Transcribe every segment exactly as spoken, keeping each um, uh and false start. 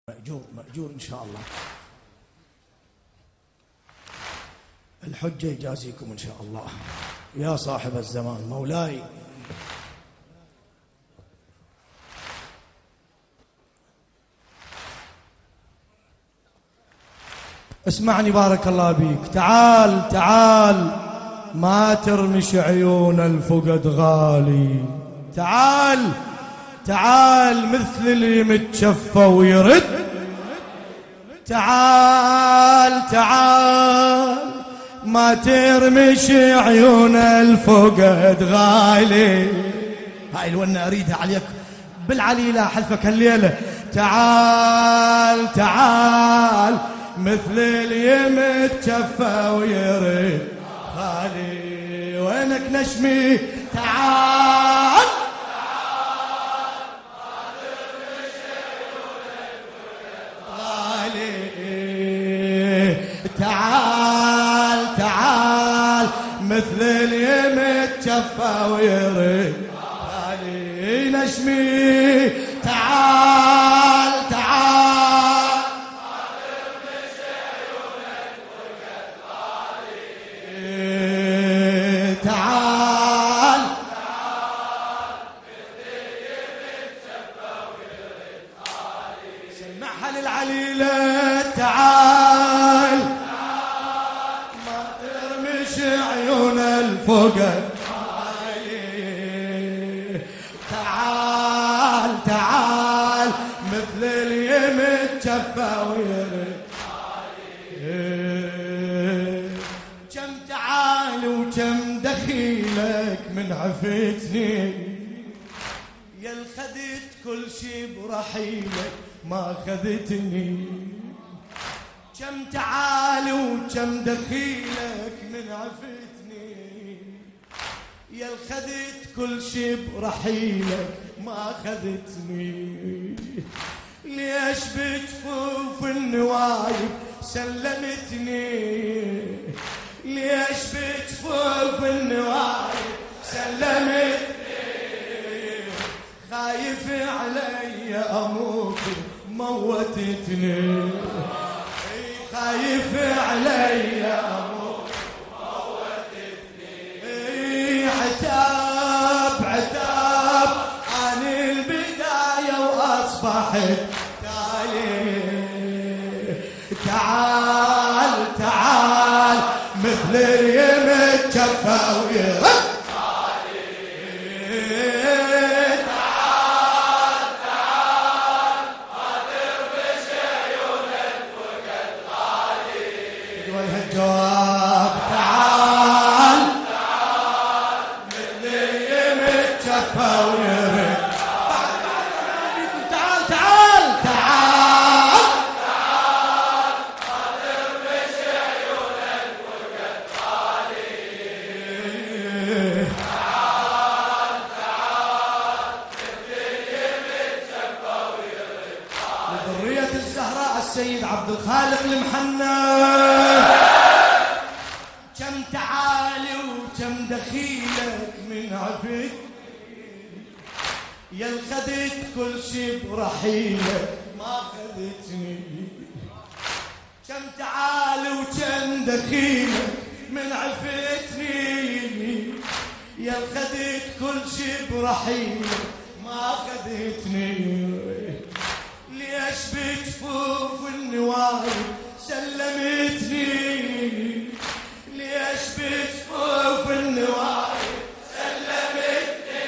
مأجور مأجور إن شاء الله. الحجة يجازيكم إن شاء الله يا صاحب الزمان مولاي. اسمعني بارك الله بيك. تعال تعال ما ترمش عيون الفقد غالي. تعال تعال مثل اللي متشفى ويرد. تعال تعال ما ترمش عيون الفقد غالي. هاي الونة أريدها عليك بالعليلة حلفك هالليلة. تعال تعال مثل اللي متشفى ويرد غالي. وينك نشمي؟ تعال تعال تعال مثل اللي متشفى ويرد غالي. نشمي تعال تعال ما ترمش عيونك وقد غالي. تعال تعال مثل اللي متشفى ويرد غالي. سمعها للعليلة. تعال عيون الفقد غالي. تعال تعال مثل اللي متشفى ويرد غالي. كم تعال وكم دخيلك من عفتني يا الخذت كل شي برحيلك ما خذتني. كم تعال وكم دخيلك من عفتني يا الخذت كل شي برحيلك ما خذتني. ليش بجفوف النوايب سلمتني؟ ليش بجفوف النوايب سلمتني؟ خايف علي اموت موتتني. خايف علي اموت موتتني. عتاب عتاب عن البداية واصبحت تالي. تعال تعال مثل اللي متشفى ويرد. الجواب تعال تعال مثل اللي متشفى ويرد. تعال تعال تعال تعال ما ترمش عيونك وقد غالي. تعال تعال مثل اللي متشفى ويرد غالي. لذرية الزهراء السيد عبد الخالق المحنى. كم تعالي وكم دخيلك من عفتني يا الخذت كل شي برحيلك ما خذتني. كم تعالي وكم دخيلك من عفتني يا الخذت كل شي برحيلك ما خذتني. ليش بجفوف النوايب سلمتني؟ ليش بجفوف النوايب سلمتني؟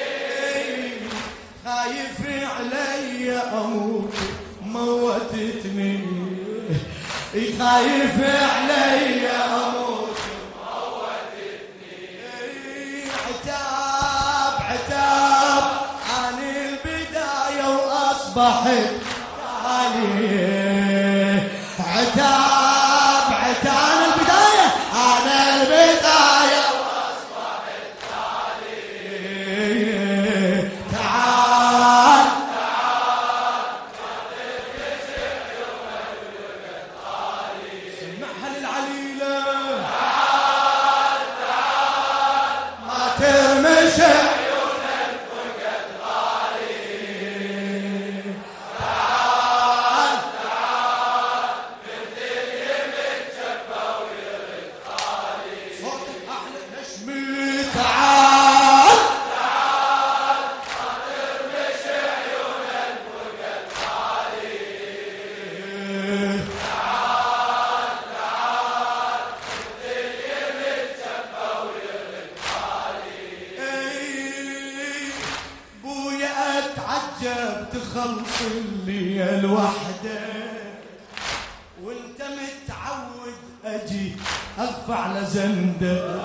خايف علي اموت موتتني. خايف علي اموت موتتني. عتاب عتاب عن البداية واصبحت تالي. عتاب عتاب البداية أنا البداية وأصبحت تالي. تعال تعال ما ترمش عيونك وقد غالي. سمعها للعليلة. تعال تعال ما ترمش عيونك وقد غالي. تعال تعال تخلص الليل وحدك، وانت متعود اجي اغفع لزندك.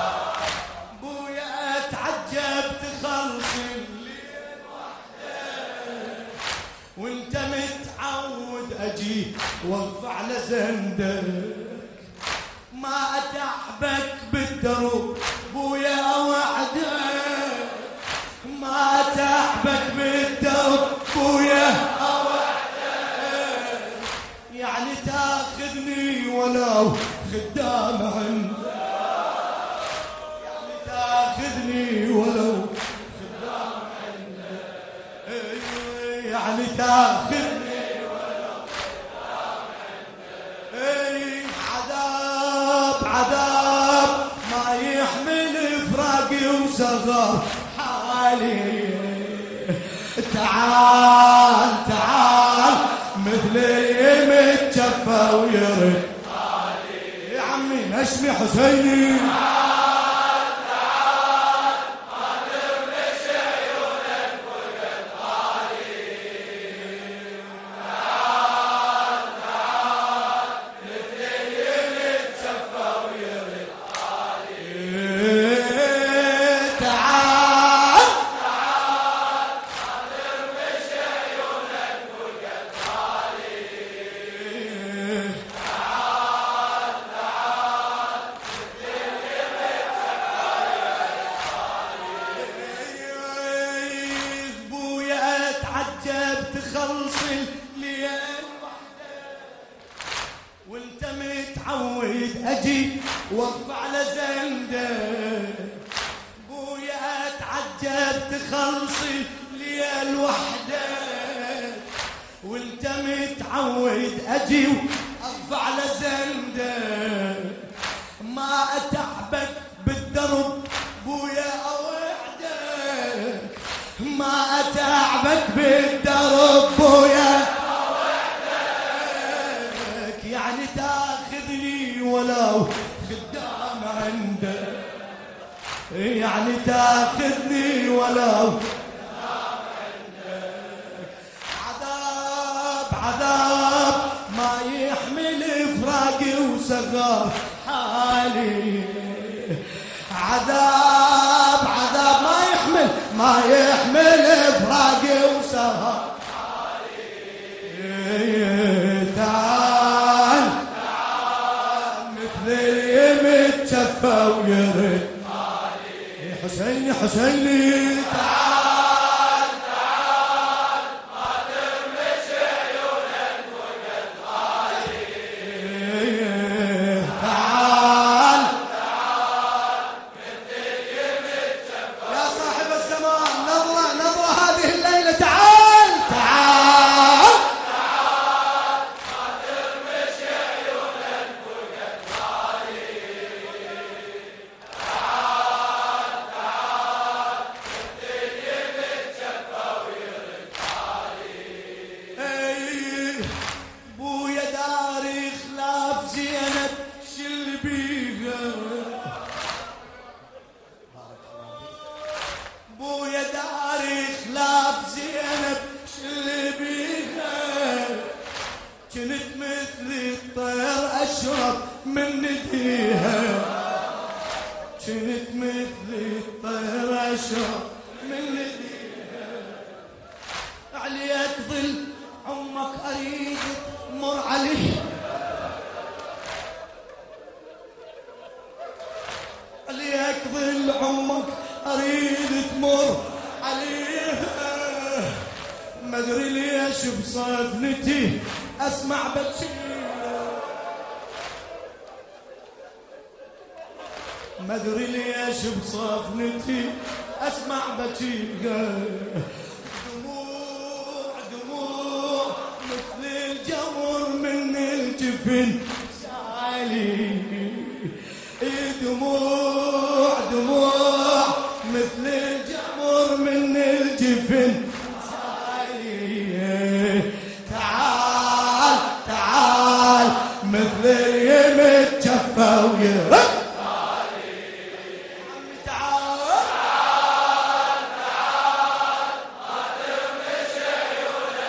بويا اتعجب تخلص الليل وحدك، وانت متعود اجي واغفع لزندك. ما اتعبك بالدرب بويا اوعدك، ما اتعبك بالدرب بويا اوعدك. يعني تاخذني ولو خدام عندك، يعني تاخذني ولو خدام عندك، يعني تاخذني ولو خدام عندك. عذاب عذاب ما يحمل فراقي وصغر حالي. تعال تعال مثلي متجفى ويرد حالي. يا عمي نشمي حسيني تعال تعال ما ترمش عيونك فوق حالي. تعال تعال مثلي متجفى ويرد حالي. تعال تعال ما ترمش عيونك فوق حالي. تعال تعال مثلي متجفى. بويا اتعجب تخلص الليل وحدك، وانت متعود اجي واغفع لزندك. بويا اتعجب تخلص الليل وحدك، وانت متعود اجي واغفع لزندك. ما اتعبك بالدرب بويا اوعدك، ما اتعبك بالدرب بويا اوعدك. يعني تاخذني ولو خدام عندك، يعني تاخذني ولو خدام عندك. عذاب عذاب ما يحمل فراقي وصغر حالي. عذاب عذاب ما يحمل ما يحمل فراقي وصغر حالي. تعال تعال مثلي متجفى ويرد حالي. حسيني حسيني تعال تعال ما ترمش عيونك فوق حالي. تعال تعال مثلي متجفى. يا صاحب الزمان نظرة نظرة هذه الليلة. تعال تعال تعال ما ترمش عيونك فوق حالي. تعال تعال مثلي متجفى ويرد حالي. بويا داري خلاف زينب شل بيها. بويا داري خلاف زينب شل بيها. كنت مثل الطير اشرب من نديها، كنت مثل الطير اشرب من نديها. عليك ظل عمك اريد مر عليه، عليك ظل عمك اريد تمر عليها. ما ادري ليش بصفنتي اسمع بكي، ما ادري ليش بصفنتي اسمع بكي. دموع دموع مثل الجمر من الجفن سالي. دموع دموع مثل الجمر من الجفن سالي. تعال تعال مثل اليم تجفى ويرد. تعال تعال تعال ما ترمش عيونك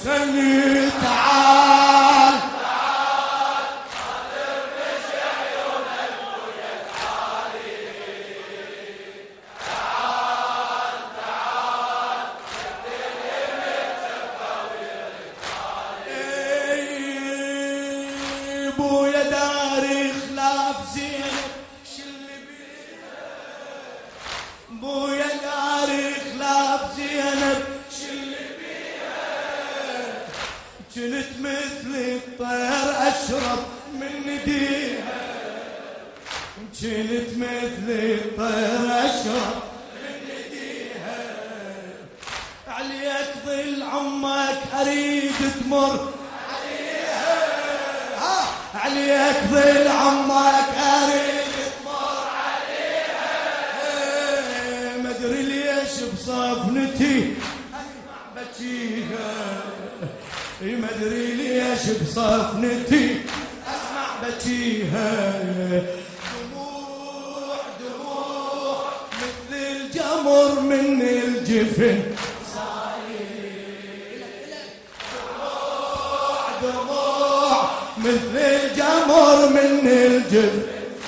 حسيني تعال تعال ما ترمش عيونك ويا تعالي تعال تعال تتهم الجفاوير تعالي بويا داري خلاف زينب شل بيها بويا داري خلاف زينب شل بيها كنت مثل الطير اشرب من نديها كنت مثل الطير اشرب من نديها عليك ظل عمك اريد تمر عليها ها عليك ظل عمك اريد تمر عليها ما ادري ليش بصفنتي بكيها ما ادري ليش بصفنتي اسمع بكيها دموع دموع مثل الجمر من الجفن دموع دموع مثل الجمر من الجفن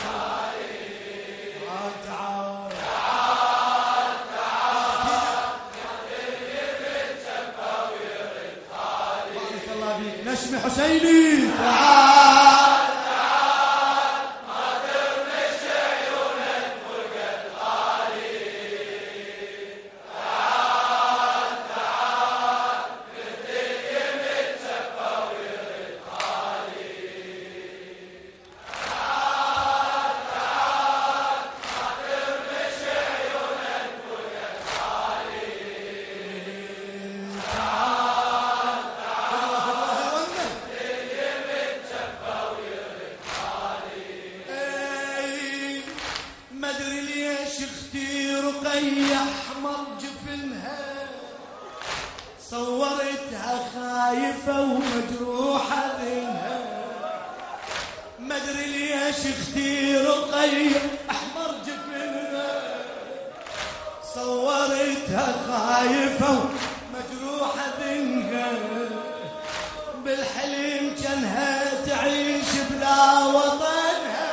نشمي حسيني تعال تعال ما ترمش عيونك وقت غالي تعال تعال تتهم الجفاوير الغالي تعال تعال ما ترمش عيونك وقت غالي ما ادري ليش اختي رقية احمر جفنها صورتها خايفة ومجروحة ذنها ما ادري ليش اختي رقية احمر جفنها صورتها خايفة ومجروحة ذنها بالحلم كانها تعيش بلا وطنها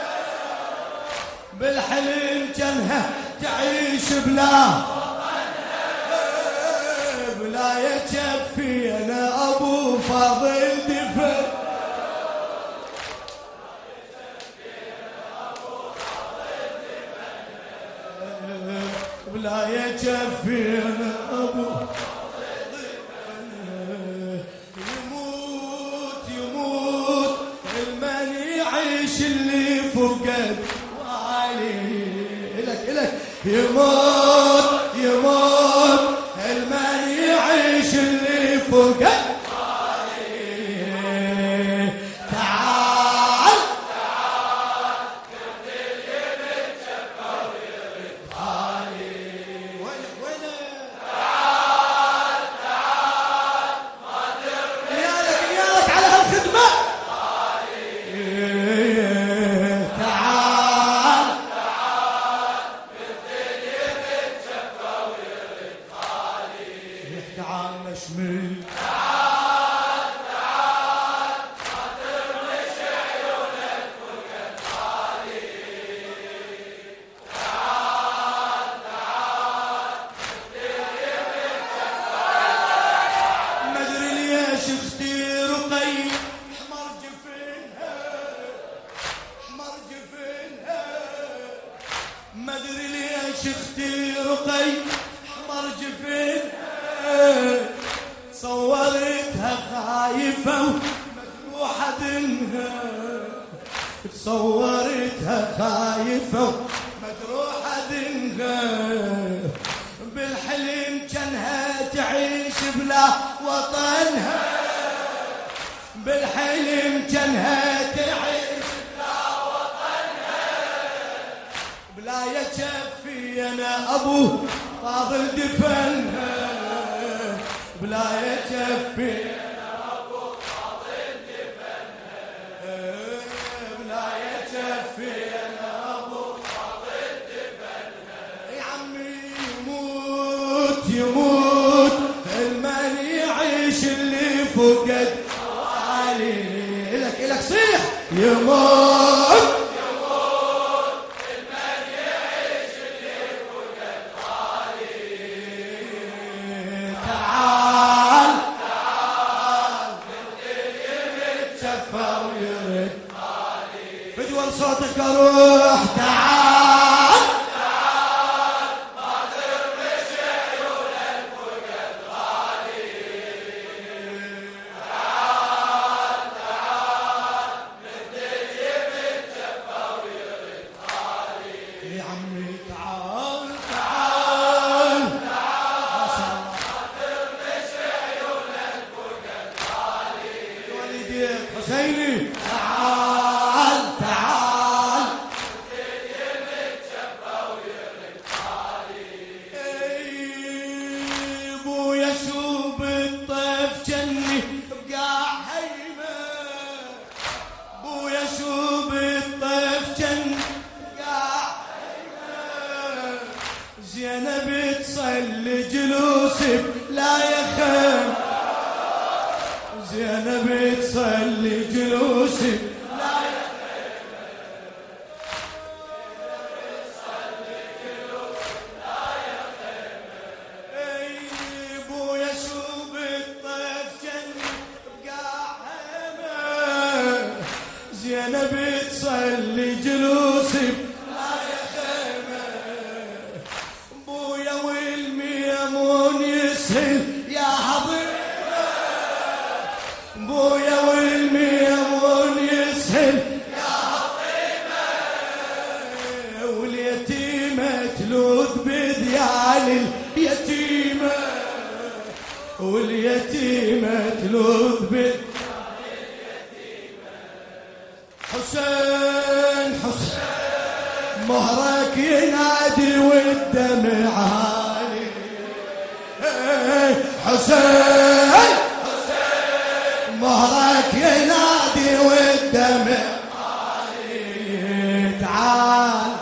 بالحلم كانها تعيش بلا بلا يكفي انا ابو فاضل دفن بلا يكفي انا ابو يموت يموت المن يعيش اللي فقد إلك إلك يموت يموت المن يعيش اللي فقد تعال تعال تتهم الجفاوير الغالي وينك وينك تعال تعال ما ترمش نيالك نيالك على هالخدمة تعال تعال نشمي تعال تعال ما ترمش عيونك وقت غالي تعال تعال ما ادري ليش اختي رقي احمر جفنها احمر جفنها ما ادري ليش اختي رقي احمر جفنها صورتها خايفة ومجروحة ذنها صورتها خايفة ومجروحة ذنها بالحلم كانها تعيش بلا وطنها بالحلم كانها تعيش بلا وطنها بلا يكفي انا ابو فاضل دفنها بلا يكفي انا ابو فاضل دفنها بلا يكفي انا ابو فاضل دفنها يا عمي يموت يموت المن يعيش اللي يموت يموت المن يعيش اللي فوق الغالي. تعال تعال مثل يمد شفه ويرد بدول صوتك اروح. تعال تعال ما ترمش عيونك فوق الغالي. تعال تعال مثل يمد شفه ويرد غالي. يا عمي تعال تعال ما شاء الله ما ترمش عيونك فوق الغالي. والديك حسيني. تعال تعال اي بويا شو بالطيف جني بقاع هيمه. بويا شو بالطيف جني بقاع هيمه. زينب تصلي جلوسك لا يخم. زينب تصلي جلوسك لا اي بويا شو بالطيف جني بقاع هيمه. زينب تصلي جلوسك لا يخيمه. بويا والميمون يسهل يا حضيمه. بويا والميمون يسهل يا حضيمه. واليتيمه تلوذ بذيال اليتيمه. واليتيمه تلوذ بذيال حسين حسين مهرك ينادي والدمع عالي. حسين حسين مهرك ينادي والدمع عالي. تعال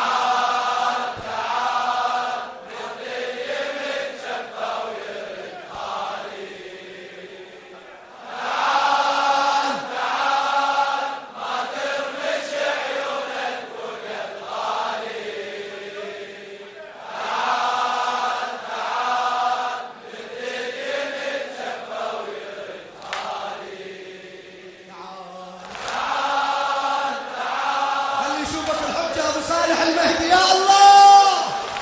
خلي يشوفك الحجة أبو صالح المهدي يا الله.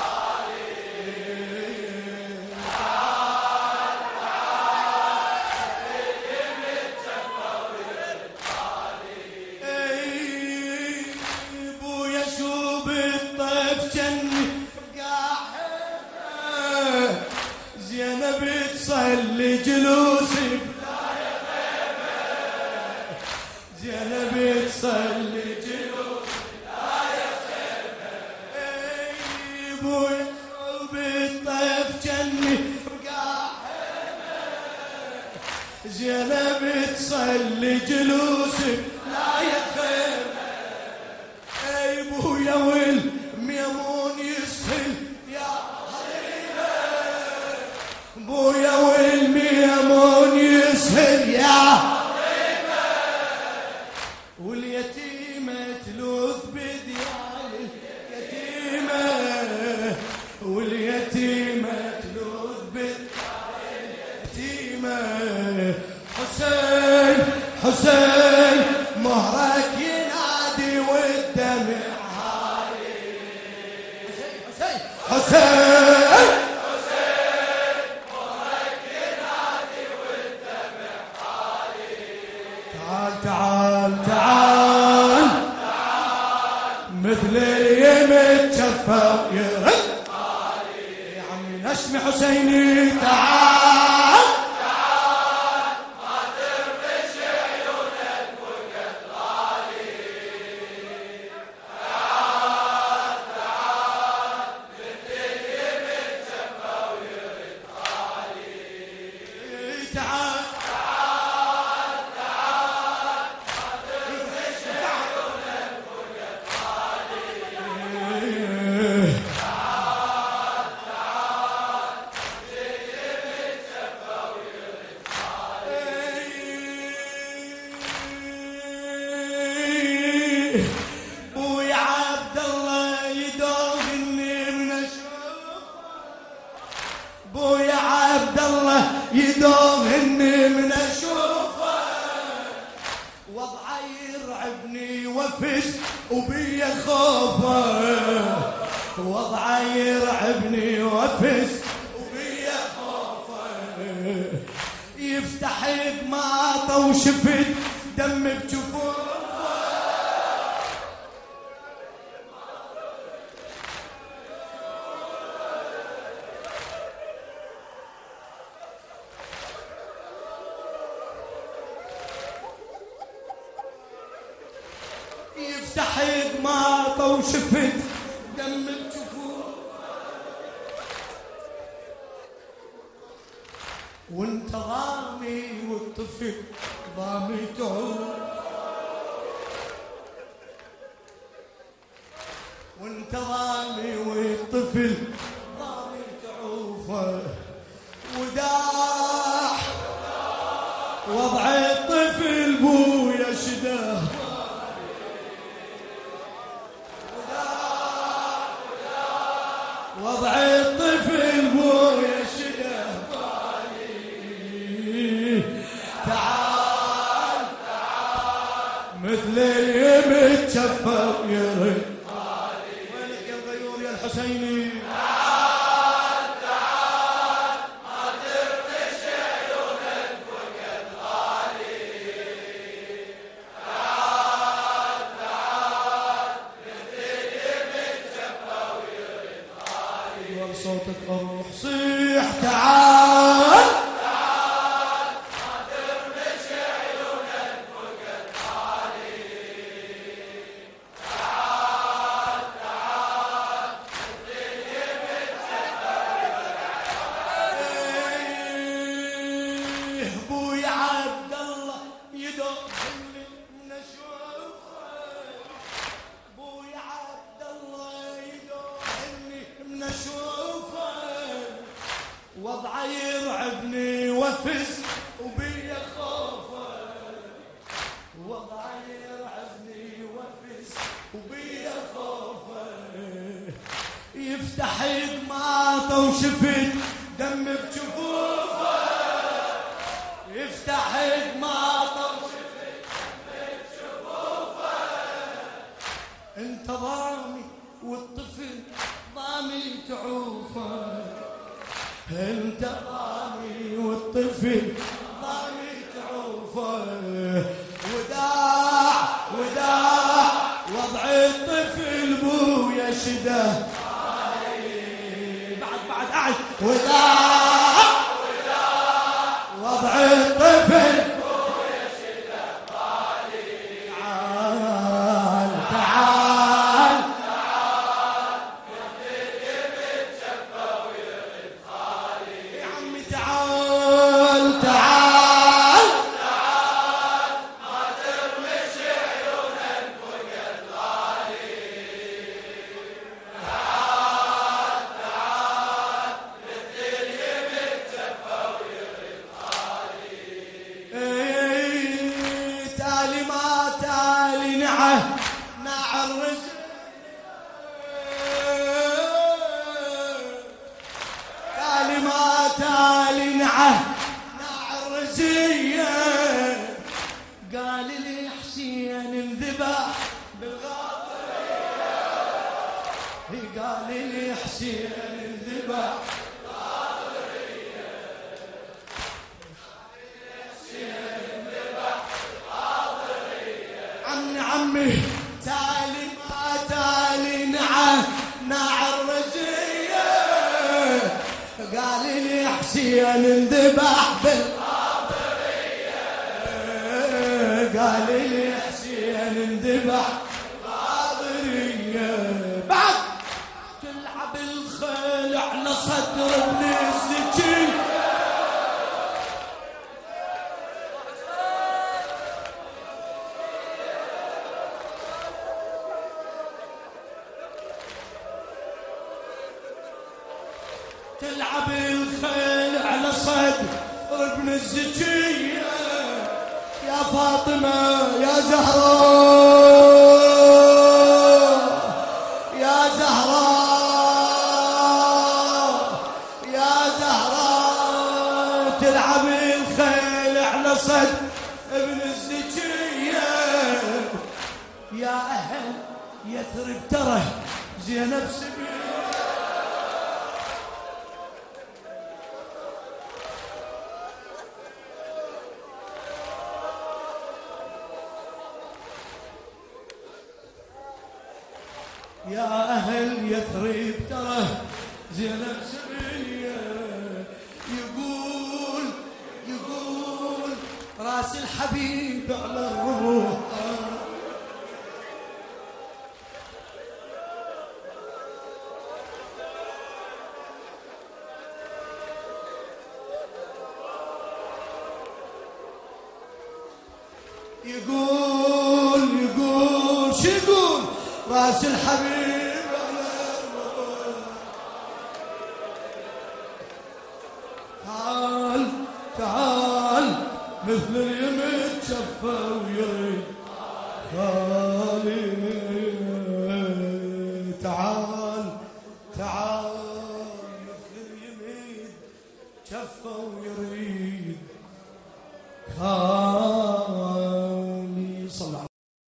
اي بويا شو بالطيف جني بقاع هيمه. زينب تصلي جلوسك زينب تصلي جلوسك لا يخيمه. اي بويا شو بالطيف جني بقاع هيمه. زينب تصلي جلوسك لا يخيمه. اي بويا والميمون يسهل يا حبيبه. بويا والميمون يسهل يا حبيبه. واليتيمه تلوذ بذيال اليتيمه. واليتيمه تلوذ بذيال اليتيمه. حسين حسين مهرك ينادي والدمع عالي. حسين حسين حسين مهرك ينادي والدمع عالي. تعال تعال تعال مثل اليمن شفه ويرد. يا عمي نشمي حسيني. تعال ما ترمش عيونك فوق الغالي. تعال تعال مثل يمد شفه ويرد غالي. تعال تعال تعال ما ترمش عيونك فوق الغالي. تعال تعال مثل يمد خوفه وضعه يرعبني وافز وبيا خوفه يفتح قماطه وشفت دم بجفوفه يفتح قماطه وشفت دم بجفوفه وانت ضامي والطفل ضامي تعوف وانت ضامي والطفل ضامي تعوفه وداح وضع الطفل بويا شده وضع الطفل بويا شده بالي تعال تعال مثل اليم تشفى ويرد وينك يا الغيور يا الحسيني تعال تعال ما ترمش عيونك فقد غالي تعال تعال مثل اليم تشفى ويرد غالي ايوه بصوتك اروح صيح تعال تعال ما ترمش عيونك فقد غالي تعال تعال مثل اليم تشفى إيه ابويا عبد الله يدوخني من اشوفه ابويا عبد الله يدوخني من اشوفه وضعه يرعبني وافز وبيا خوفه وضعه يرعبني وافز وبيا خوفه يفتح قماطه وشفت دم بجفوفه يفتح قماطه وشفت دم بجفوفه انت ضامي والطفل ضامي تعوفه انت ضامي والطفل ضامي تعوفه وداع وداع وضع الطفل بويا شده بعد بعد قاعد وداع وداع وضع الطفل بويا شده بالي تعال تعال يا عمي تعال تعال ما ترمش عيونك فقد غالي تعال تعال مثل اليم تشفى ويرد غالي إيه، تالي ما تالي نعه نع الرجل تالي ما تالي نعه نع الرزية قال لي حسين انذبح بالغاطرية قال لي حسين انذبح عمي عمي تالي ما تالي نعه نع الرزية قال لي حسين انذبح بالغاطرية قال لي حسين انذبح بالغاطرية بعد تلعب الخيل على صدر ابن الزكي تلعب الخيل على صدر ابن الزكية يا فاطمة يا زهراء يا زهراء يا زهراء تلعب الخيل على صدر ابن الزكية يا أهل يا يثرب ترى زينب سبيل. يا أهل يثرب ترى زينب سبية، يقول يقول راس الحبيب على الروح. يقول يقول شو يقول راس الحبيب على الروح. تعال تعال مثل اليمن شفه ويريد خالي. تعال تعال مثل اليمن شفه ويريد خالي.